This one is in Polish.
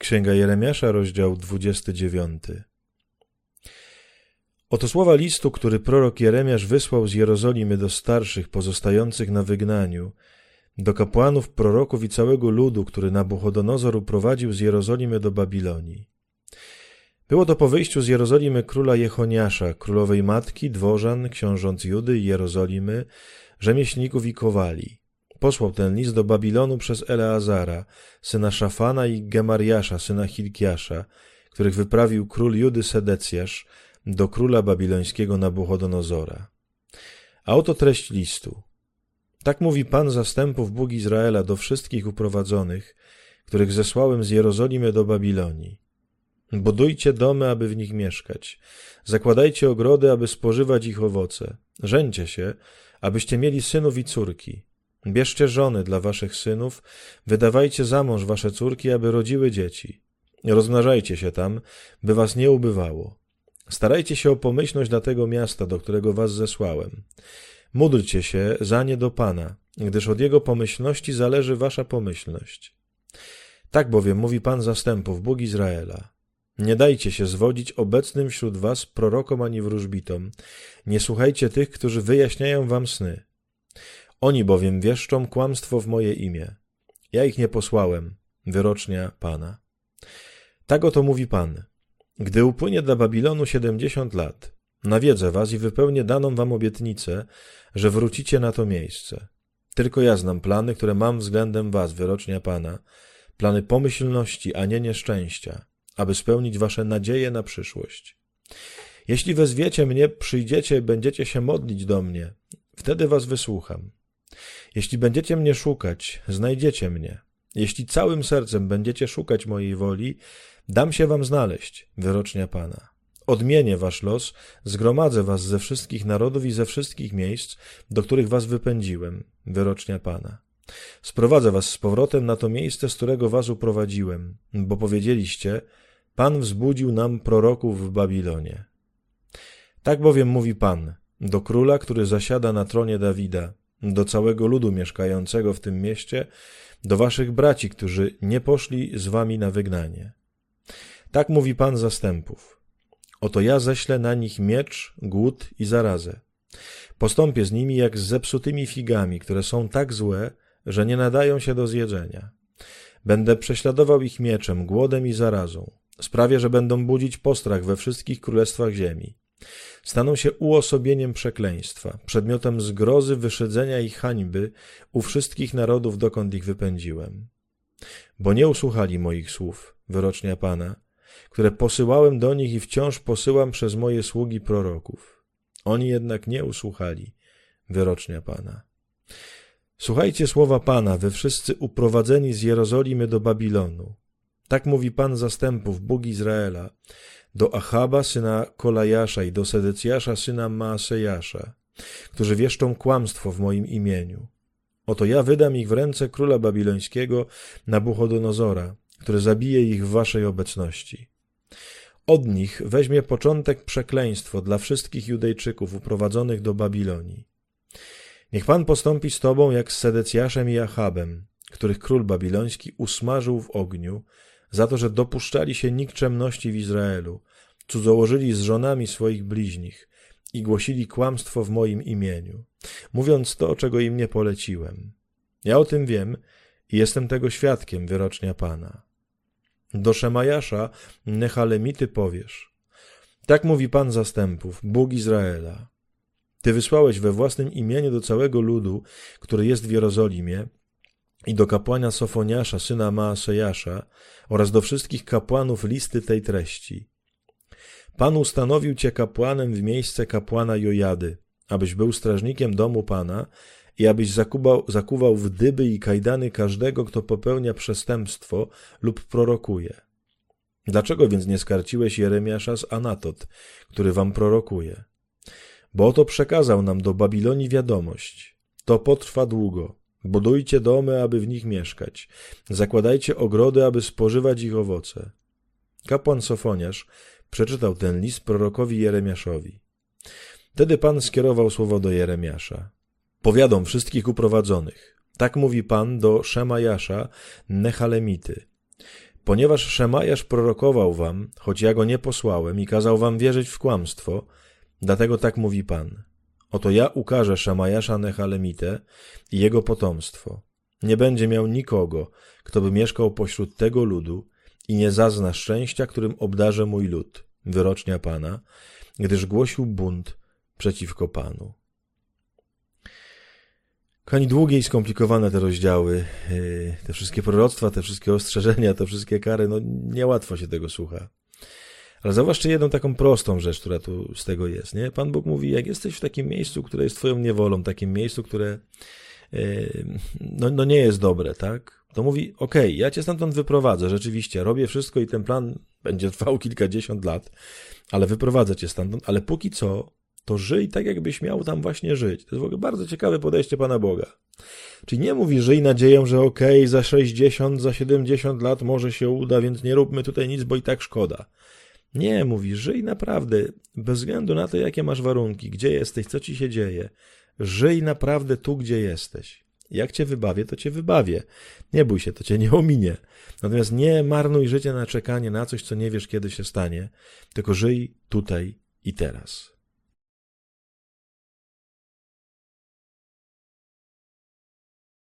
Księga Jeremiasza, rozdział 29. Oto słowa listu, który prorok Jeremiasz wysłał z Jerozolimy do starszych pozostających na wygnaniu, do kapłanów, proroków i całego ludu, który Nabuchodonozor uprowadził z Jerozolimy do Babilonii. Było to po wyjściu z Jerozolimy króla Jechoniasza, królowej matki, dworzan, książąt Judy i Jerozolimy, rzemieślników i kowali. Posłał ten list do Babilonu przez Eleazara, syna Szafana, i Gemariasza, syna Hilkiasza, których wyprawił król Judy Sedecjasz do króla babilońskiego Nabuchodonozora. A oto treść listu. Tak mówi Pan zastępów, Bóg Izraela, do wszystkich uprowadzonych, których zesłałem z Jerozolimy do Babilonii. Budujcie domy, aby w nich mieszkać. Zakładajcie ogrody, aby spożywać ich owoce. Żeńcie się, abyście mieli synów i córki. Bierzcie żony dla waszych synów, wydawajcie za mąż wasze córki, aby rodziły dzieci. Rozmnażajcie się tam, by was nie ubywało. Starajcie się o pomyślność dla tego miasta, do którego was zesłałem. Módlcie się za nie do Pana, gdyż od Jego pomyślności zależy wasza pomyślność. Tak bowiem mówi Pan zastępów, Bóg Izraela. Nie dajcie się zwodzić obecnym wśród was prorokom ani wróżbitom. Nie słuchajcie tych, którzy wyjaśniają wam sny. Oni bowiem wieszczą kłamstwo w moje imię. Ja ich nie posłałem, wyrocznia Pana. Tak oto mówi Pan. Gdy upłynie dla Babilonu 70 lat, nawiedzę was i wypełnię daną wam obietnicę, że wrócicie na to miejsce. Tylko ja znam plany, które mam względem was, wyrocznia Pana, plany pomyślności, a nie nieszczęścia, aby spełnić wasze nadzieje na przyszłość. Jeśli wezwiecie mnie, przyjdziecie, będziecie się modlić do mnie, wtedy was wysłucham. Jeśli będziecie mnie szukać, znajdziecie mnie. Jeśli całym sercem będziecie szukać mojej woli, dam się wam znaleźć, wyrocznia Pana. Odmienię wasz los, zgromadzę was ze wszystkich narodów i ze wszystkich miejsc, do których was wypędziłem, wyrocznia Pana. Sprowadzę was z powrotem na to miejsce, z którego was uprowadziłem, bo powiedzieliście, Pan wzbudził nam proroków w Babilonie. Tak bowiem mówi Pan, do króla, który zasiada na tronie Dawida, do całego ludu mieszkającego w tym mieście, do waszych braci, którzy nie poszli z wami na wygnanie. Tak mówi Pan zastępów. Oto ja ześlę na nich miecz, głód i zarazę. Postąpię z nimi jak z zepsutymi figami, które są tak złe, że nie nadają się do zjedzenia. Będę prześladował ich mieczem, głodem i zarazą. Sprawię, że będą budzić postrach we wszystkich królestwach ziemi. Staną się uosobieniem przekleństwa, przedmiotem zgrozy, wyszydzenia i hańby u wszystkich narodów, dokąd ich wypędziłem. Bo nie usłuchali moich słów, wyrocznia Pana, które posyłałem do nich i wciąż posyłam przez moje sługi proroków. Oni jednak nie usłuchali, wyrocznia Pana. Słuchajcie słowa Pana, wy wszyscy uprowadzeni z Jerozolimy do Babilonu. Tak mówi Pan zastępów, Bóg Izraela, do Achaba, syna Kolajasza, i do Sedecjasza, syna Maasejasza, którzy wieszczą kłamstwo w moim imieniu. Oto ja wydam ich w ręce króla babilońskiego Nabuchodonozora, który zabije ich w waszej obecności. Od nich weźmie początek przekleństwo dla wszystkich Judejczyków uprowadzonych do Babilonii. Niech Pan postąpi z tobą jak z Sedecjaszem i Achabem, których król babiloński usmażył w ogniu, za to, że dopuszczali się nikczemności w Izraelu, cudzołożyli z żonami swoich bliźnich i głosili kłamstwo w moim imieniu, mówiąc to, czego im nie poleciłem. Ja o tym wiem i jestem tego świadkiem, wyrocznia Pana. Do Szemajasza, Nechalemity, powiesz: tak mówi Pan zastępów, Bóg Izraela. Ty wysłałeś we własnym imieniu do całego ludu, który jest w Jerozolimie, i do kapłana Sofoniasza, syna Maasejasza, oraz do wszystkich kapłanów listy tej treści. Pan ustanowił cię kapłanem w miejsce kapłana Jojady, abyś był strażnikiem domu Pana i abyś zakuwał w dyby i kajdany każdego, kto popełnia przestępstwo lub prorokuje. Dlaczego więc nie skarciłeś Jeremiasza z Anatot, który wam prorokuje? Bo oto przekazał nam do Babilonii wiadomość. To potrwa długo. Budujcie domy, aby w nich mieszkać. Zakładajcie ogrody, aby spożywać ich owoce. Kapłan Sofoniasz przeczytał ten list prorokowi Jeremiaszowi. Wtedy Pan skierował słowo do Jeremiasza. Powiadom wszystkich uprowadzonych. Tak mówi Pan do Szemajasza, Nechalemity. Ponieważ Szemajasz prorokował wam, choć ja go nie posłałem i kazał wam wierzyć w kłamstwo, dlatego tak mówi Pan. Oto ja ukażę Szemajasza Nechalemite i jego potomstwo. Nie będzie miał nikogo, kto by mieszkał pośród tego ludu i nie zazna szczęścia, którym obdarzę mój lud, wyrocznia Pana, gdyż głosił bunt przeciwko Panu. Kochani, długie i skomplikowane te rozdziały, te wszystkie proroctwa, te wszystkie ostrzeżenia, te wszystkie kary, niełatwo się tego słucha. Ale zauważcie jedną taką prostą rzecz, która tu z tego jest, nie? Pan Bóg mówi, jak jesteś w takim miejscu, które jest twoją niewolą, takim miejscu, które nie jest dobre, tak? To mówi, okej, ja cię stamtąd wyprowadzę, rzeczywiście, robię wszystko i ten plan będzie trwał kilkadziesiąt lat, ale wyprowadzę cię stamtąd, ale póki co, to żyj tak, jakbyś miał tam właśnie żyć. To jest w ogóle bardzo ciekawe podejście Pana Boga. Czyli nie mówi, żyj nadzieją, że za 60, za 70 lat może się uda, więc nie róbmy tutaj nic, bo i tak szkoda. Nie, mówi, żyj naprawdę, bez względu na to, jakie masz warunki, gdzie jesteś, co ci się dzieje. Żyj naprawdę tu, gdzie jesteś. Jak cię wybawię, to cię wybawię. Nie bój się, to cię nie ominie. Natomiast nie marnuj życia na czekanie na coś, co nie wiesz, kiedy się stanie, tylko żyj tutaj i teraz.